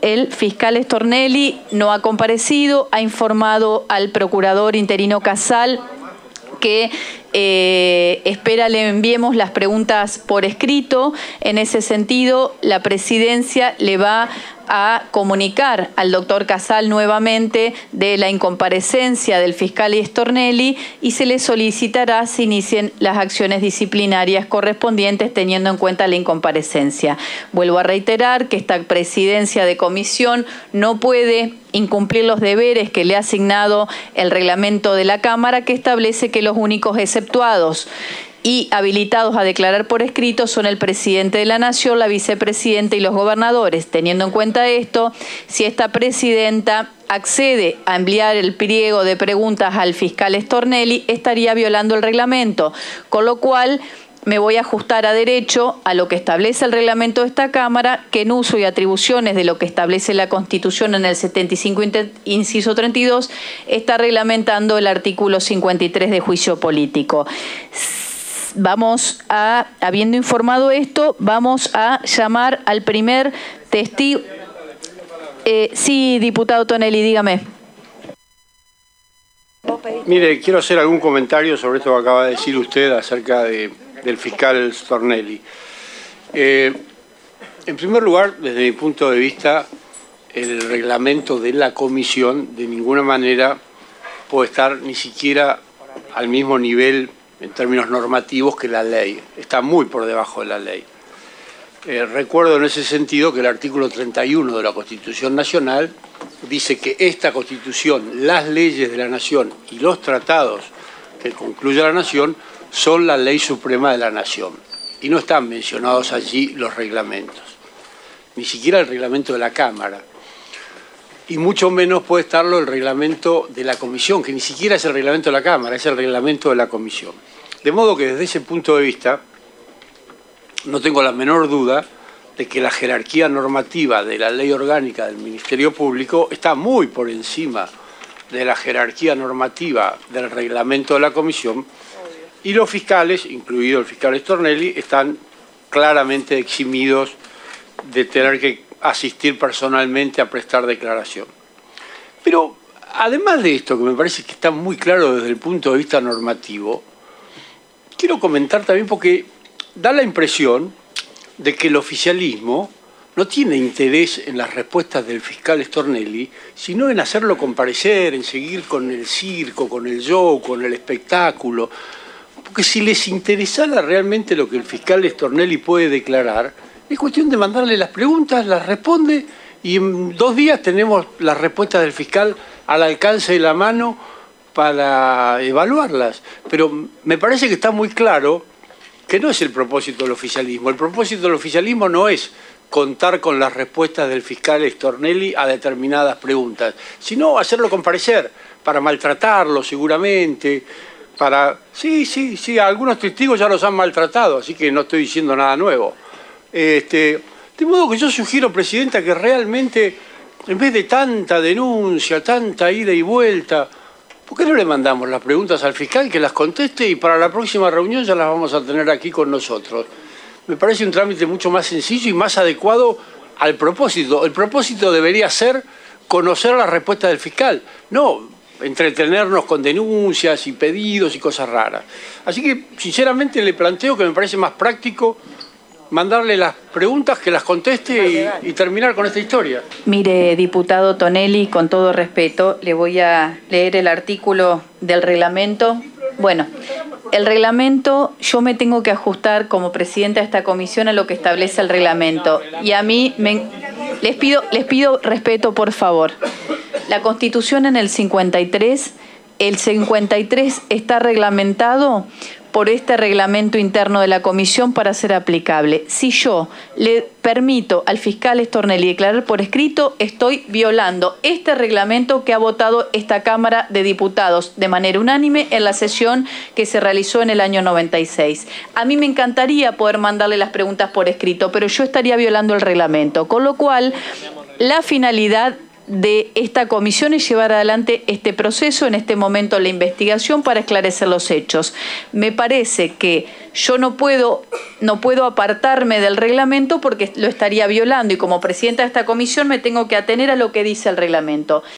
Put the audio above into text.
el fiscal Stornelli no ha comparecido, ha informado al procurador interino Casal que espera le enviemos las preguntas por escrito. En ese sentido, la presidencia le va a comunicar al doctor Casal nuevamente de la incomparecencia del fiscal Stornelli y se le solicitará se inicien las acciones disciplinarias correspondientes teniendo en cuenta la incomparecencia. Vuelvo a reiterar que esta presidencia de comisión no puede incumplir los deberes que le ha asignado el reglamento de la Cámara, que establece que los únicos exceptuados y habilitados a declarar por escrito son el presidente de la Nación, la vicepresidenta y los gobernadores. Teniendo en cuenta esto, si esta presidenta accede a enviar el pliego de preguntas al fiscal Stornelli, estaría violando el reglamento, con lo cual me voy a ajustar a derecho a lo que establece el reglamento de esta Cámara, que en uso y atribuciones de lo que establece la Constitución en el 75, inciso 32, está reglamentando el artículo 53 de juicio político. Habiendo informado esto, vamos a llamar al primer testigo. Sí, diputado Tonelli, dígame. Mire, quiero hacer algún comentario sobre esto que acaba de decir usted acerca del fiscal Stornelli. En primer lugar, desde mi punto de vista, el reglamento de la comisión de ninguna manera puede estar ni siquiera al mismo nivel en términos normativos que la ley. Está muy por debajo de la ley. Recuerdo en ese sentido que el artículo 31 de la Constitución Nacional dice que esta Constitución, las leyes de la Nación y los tratados que concluye la Nación son la ley suprema de la Nación. Y no están mencionados allí los reglamentos, ni siquiera el reglamento de la Cámara. Y mucho menos puede estarlo el reglamento de la Comisión, que ni siquiera es el reglamento de la Cámara, es el reglamento de la Comisión. De modo que desde ese punto de vista no tengo la menor duda de que la jerarquía normativa de la ley orgánica del Ministerio Público está muy por encima de la jerarquía normativa del reglamento de la Comisión y los fiscales, incluido el fiscal Stornelli, están claramente eximidos de tener que asistir personalmente a prestar declaración. Pero además de esto, que me parece que está muy claro desde el punto de vista normativo, quiero comentar también porque da la impresión de que el oficialismo no tiene interés en las respuestas del fiscal Stornelli, sino en hacerlo comparecer, en seguir con el circo, con el show, con el espectáculo. Porque si les interesara realmente lo que el fiscal Stornelli puede declarar, es cuestión de mandarle las preguntas, las responde y en 2 días tenemos las respuestas del fiscal al alcance de la mano para evaluarlas. Pero me parece que está muy claro que no es el propósito del oficialismo. El propósito del oficialismo no es contar con las respuestas del fiscal Stornelli a determinadas preguntas, sino hacerlo comparecer para maltratarlo seguramente, Sí, algunos testigos ya los han maltratado, así que no estoy diciendo nada nuevo. De modo que yo sugiero, Presidenta, que realmente, en vez de tanta denuncia, tanta ida y vuelta, ¿por qué no le mandamos las preguntas al fiscal que las conteste y para la próxima reunión ya las vamos a tener aquí con nosotros? Me parece un trámite mucho más sencillo y más adecuado al propósito. El propósito debería ser conocer la respuesta del fiscal, no entretenernos con denuncias y pedidos y cosas raras. Así que, sinceramente, le planteo que me parece más práctico mandarle las preguntas, que las conteste y terminar con esta historia. Mire, diputado Tonelli, con todo respeto, le voy a leer el artículo del reglamento. Bueno, el reglamento, yo me tengo que ajustar como presidenta de esta comisión a lo que establece el reglamento. Y a mí, les pido respeto, por favor. La Constitución en el 53 está reglamentado por este reglamento interno de la comisión para ser aplicable. Si yo le permito al fiscal Stornelli declarar por escrito, estoy violando este reglamento que ha votado esta Cámara de Diputados de manera unánime en la sesión que se realizó en el año 96. A mí me encantaría poder mandarle las preguntas por escrito, pero yo estaría violando el reglamento, con lo cual la finalidad de esta comisión es llevar adelante este proceso, en este momento la investigación para esclarecer los hechos. Me parece que yo no puedo apartarme del reglamento porque lo estaría violando y como presidenta de esta comisión me tengo que atener a lo que dice el reglamento.